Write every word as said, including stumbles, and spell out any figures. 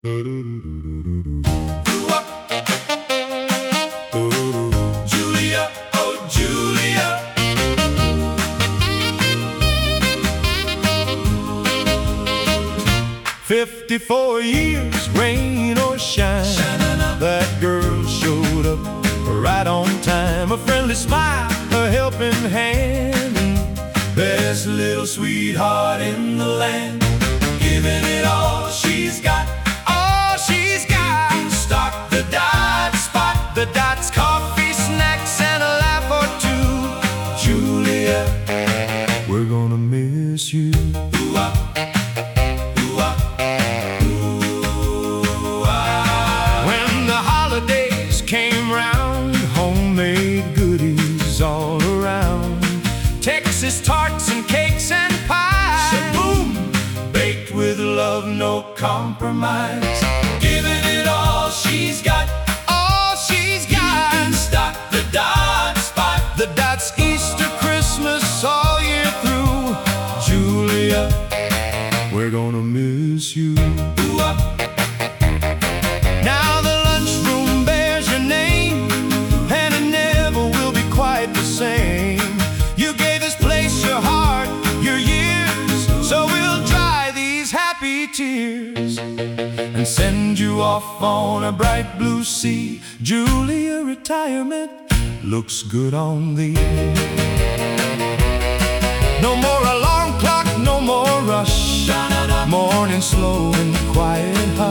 Julia, oh Julia. Fifty-four years, rain or shine, that girl showed up right on time. A friendly smile, a helping hand, best little sweetheart in the land. Giving it all she's got, all she's got. Stock the dot spot, the dots, coffee, snacks, and a laugh or two. Julia, we're gonna miss you. Ooh, ah. Ooh, ah. Ooh, ah. When the holidays came round, homemade goodies all around. Texas tarts and cakes and pies, boom, baked with love, no compromise. Giving it all she's got, all she's got. You can stock the dot spot, the dots, Easter, Christmas, all year through. Julia, we're gonna miss you. Ooh, ah. Now the lunchroom bears your name, and it never will be quite the same. You gave this place your heart, your years, so we'll dry these happy tears and send you off on a bright blue sea. Julia, retirement looks good on thee. No more alarm clock, no more rush, morning slow and quiet hush.